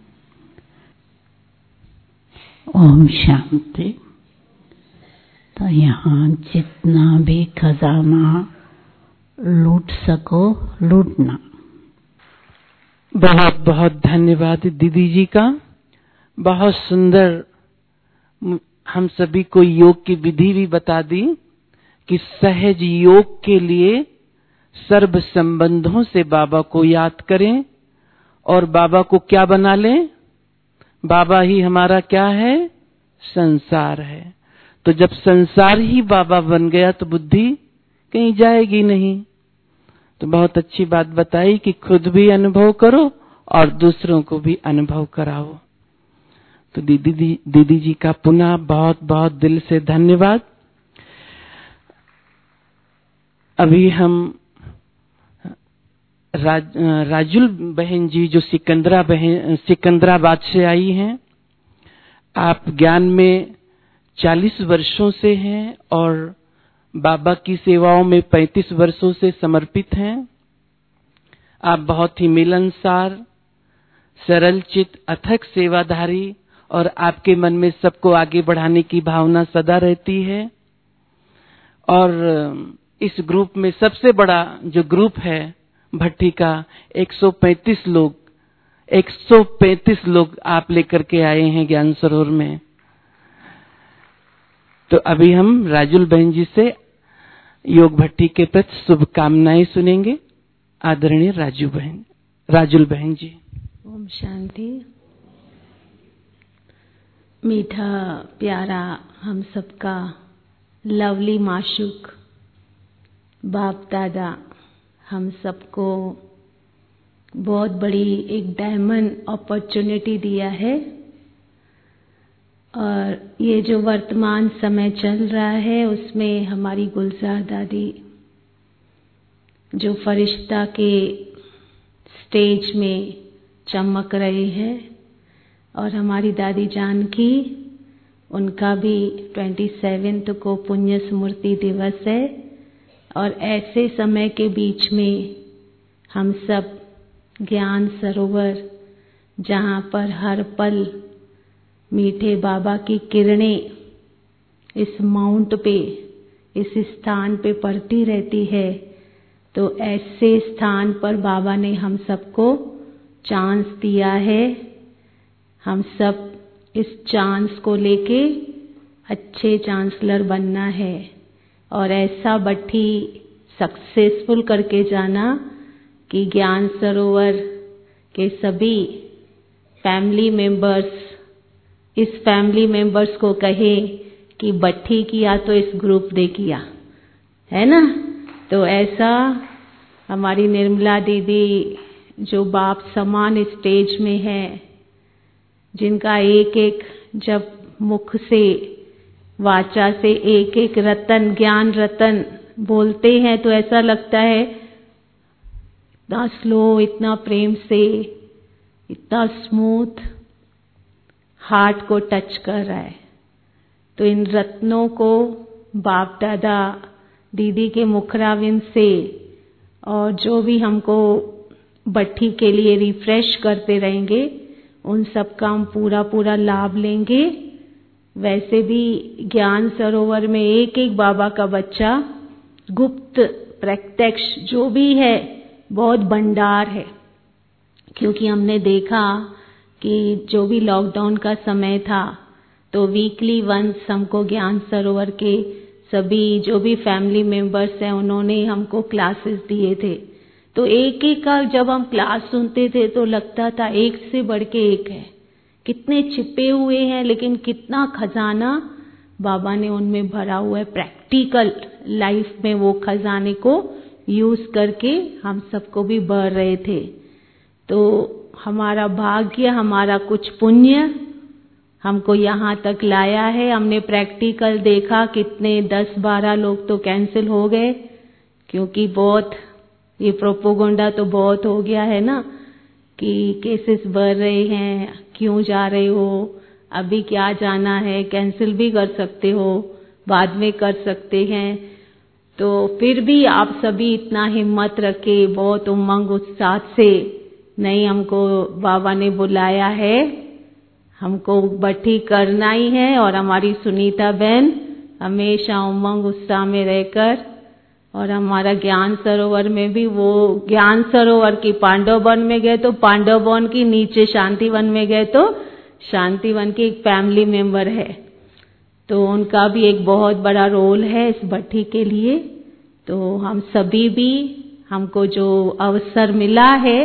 ओम शांति। तो यहाँ जितना भी खजाना लूट सको लूटना। बहुत बहुत धन्यवाद दीदी जी का। बहुत सुंदर हम सभी को योग की विधि भी बता दी कि सहज योग के लिए सर्व संबंधों से बाबा को याद करें और बाबा को क्या बना लें। बाबा ही हमारा क्या है, संसार है। तो जब संसार ही बाबा बन गया तो बुद्धि कहीं जाएगी नहीं। तो बहुत अच्छी बात बताई कि खुद भी अनुभव करो और दूसरों को भी अनुभव कराओ। तो दीदी दी, दीदी जी का पुनः बहुत बहुत दिल से धन्यवाद। अभी हम राज, राजुल बहन जी जो सिकंदरा बहन सिकंदराबाद से आई हैं, आप ज्ञान में चालीस वर्षों से हैं और बाबा की सेवाओं में पैंतीस वर्षों से समर्पित हैं। आप बहुत ही मिलनसार, सरल चित्त, अथक सेवाधारी और आपके मन में सबको आगे बढ़ाने की भावना सदा रहती है। और इस ग्रुप में सबसे बड़ा जो ग्रुप है भट्टी का, एक सौ पैंतीस लोग एक सौ पैंतीस लोग आप लेकर के आए हैं ज्ञान सरोवर में। तो अभी हम राजुल बहन जी से योग भट्टी के प्रति शुभकामनाएं सुनेंगे। आदरणीय राजू बहन। राजुल बहन जी। ओम शांति। मीठा प्यारा हम सबका लवली माशूक बाप दादा हम सबको बहुत बड़ी एक डायमंड अपॉर्चुनिटी दिया है, और ये जो वर्तमान समय चल रहा है उसमें हमारी गुलजार दादी जो फरिश्ता के स्टेज में चमक रहे हैं, और हमारी दादी जानकी, उनका भी सत्ताईसवें को पुण्य स्मृति दिवस है। और ऐसे समय के बीच में हम सब ज्ञान सरोवर, जहाँ पर हर पल मीठे बाबा की किरणें इस माउंट पे, इस स्थान पे पड़ती रहती है, तो ऐसे स्थान पर बाबा ने हम सबको चांस दिया है। हम सब इस चांस को लेके अच्छे चांसलर बनना है और ऐसा बट्टी सक्सेसफुल करके जाना कि ज्ञान सरोवर के सभी फैमिली मेंबर्स इस फैमिली मेंबर्स को कहे कि बट्टी किया तो इस ग्रुप ने किया, है ना। तो ऐसा हमारी निर्मला दीदी जो बाप समान स्टेज में है, जिनका एक एक जब मुख से वाचा से एक एक रतन ज्ञान रतन बोलते हैं तो ऐसा लगता है इतना स्लो, इतना प्रेम से, इतना स्मूथ हार्ट को टच कर रहा है। तो इन रत्नों को बाप दादा दीदी के मुखराविंद से और जो भी हमको बट्टी के लिए रिफ्रेश करते रहेंगे, उन सब का हम पूरा पूरा लाभ लेंगे। वैसे भी ज्ञान सरोवर में एक एक बाबा का बच्चा गुप्त प्रत्यक्ष जो भी है बहुत भंडार है, क्योंकि हमने देखा कि जो भी लॉकडाउन का समय था तो वीकली वंस हमको ज्ञान सरोवर के सभी जो भी फैमिली मेंबर्स हैं उन्होंने हमको क्लासेस दिए थे। तो एक एक का जब हम क्लास सुनते थे तो लगता था एक से बढ़ के एक है, कितने छिपे हुए हैं, लेकिन कितना खजाना बाबा ने उनमें भरा हुआ है। प्रैक्टिकल लाइफ में वो खजाने को यूज करके हम सबको भी बढ़ रहे थे। तो हमारा भाग्य, हमारा कुछ पुण्य हमको यहाँ तक लाया है। हमने प्रैक्टिकल देखा, कितने दस बारह लोग तो कैंसिल हो गए, क्योंकि बहुत ये प्रोपोगंडा तो बहुत हो गया है ना कि केसेस बढ़ रहे हैं, क्यों जा रहे हो, अभी क्या जाना है, कैंसिल भी कर सकते हो, बाद में कर सकते हैं। तो फिर भी आप सभी इतना हिम्मत रखे, बहुत उमंग उत्साह से, नहीं हमको बाबा ने बुलाया है, हमको बट्टी करना ही है। और हमारी सुनीता बहन हमेशा उमंग उत्साह में रहकर, और हमारा ज्ञान सरोवर में भी वो ज्ञान सरोवर की पांडव वन में गए तो पांडव वन की, नीचे शांति वन में गए तो शांति वन की एक फैमिली मेंबर है, तो उनका भी एक बहुत बड़ा रोल है इस बट्टी के लिए। तो हम सभी भी, हमको जो अवसर मिला है,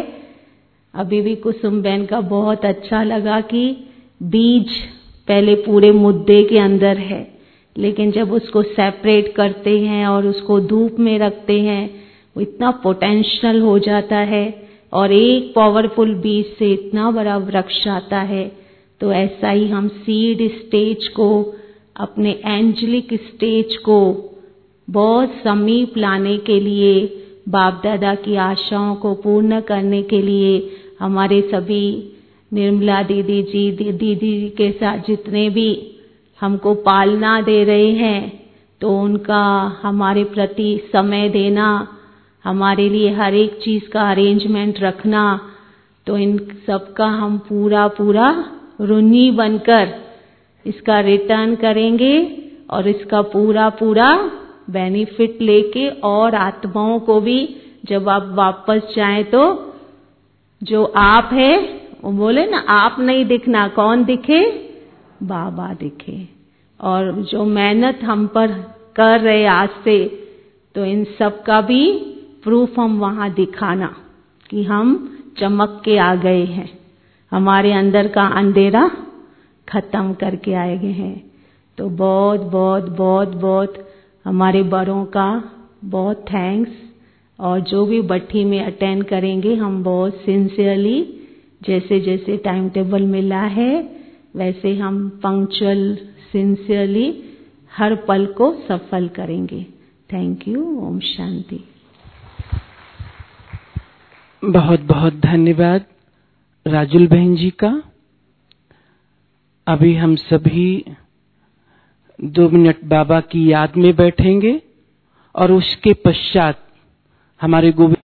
अभी भी कुसुम बहन का बहुत अच्छा लगा कि बीज पहले पूरे मुद्दे के अंदर है, लेकिन जब उसको सेपरेट करते हैं और उसको धूप में रखते हैं, वो इतना पोटेंशियल हो जाता है और एक पावरफुल बीज से इतना बड़ा वृक्ष आता है। तो ऐसा ही हम सीड स्टेज को, अपने एंजेलिक स्टेज को बहुत समीप लाने के लिए, बाप दादा की आशाओं को पूर्ण करने के लिए, हमारे सभी निर्मला दीदी जी, दीदी जी के साथ जितने भी हमको पालना दे रहे हैं, तो उनका हमारे प्रति समय देना, हमारे लिए हर एक चीज का अरेंजमेंट रखना, तो इन सब का हम पूरा पूरा ऋणी बनकर इसका रिटर्न करेंगे और इसका पूरा पूरा बेनिफिट लेके, और आत्माओं को भी जब आप वापस जाएं तो जो आप है, वो बोले ना, आप नहीं दिखना, कौन दिखे, बाबा दिखे। और जो मेहनत हम पर कर रहे आज से, तो इन सब का भी प्रूफ हम वहां दिखाना कि हम चमक के आ गए हैं, हमारे अंदर का अंधेरा खत्म करके आए गए हैं। तो बहुत बहुत बहुत बहुत हमारे बड़ों का बहुत थैंक्स। और जो भी भट्ठी में अटेंड करेंगे, हम बहुत सिंसियरली, जैसे जैसे टाइम टेबल मिला है वैसे हम पंक्चुअल सिंसियरली हर पल को सफल करेंगे। Thank you. ओम शांति। बहुत बहुत धन्यवाद राजुल बहन जी का। अभी हम सभी दो मिनट बाबा की याद में बैठेंगे और उसके पश्चात हमारे गोविंद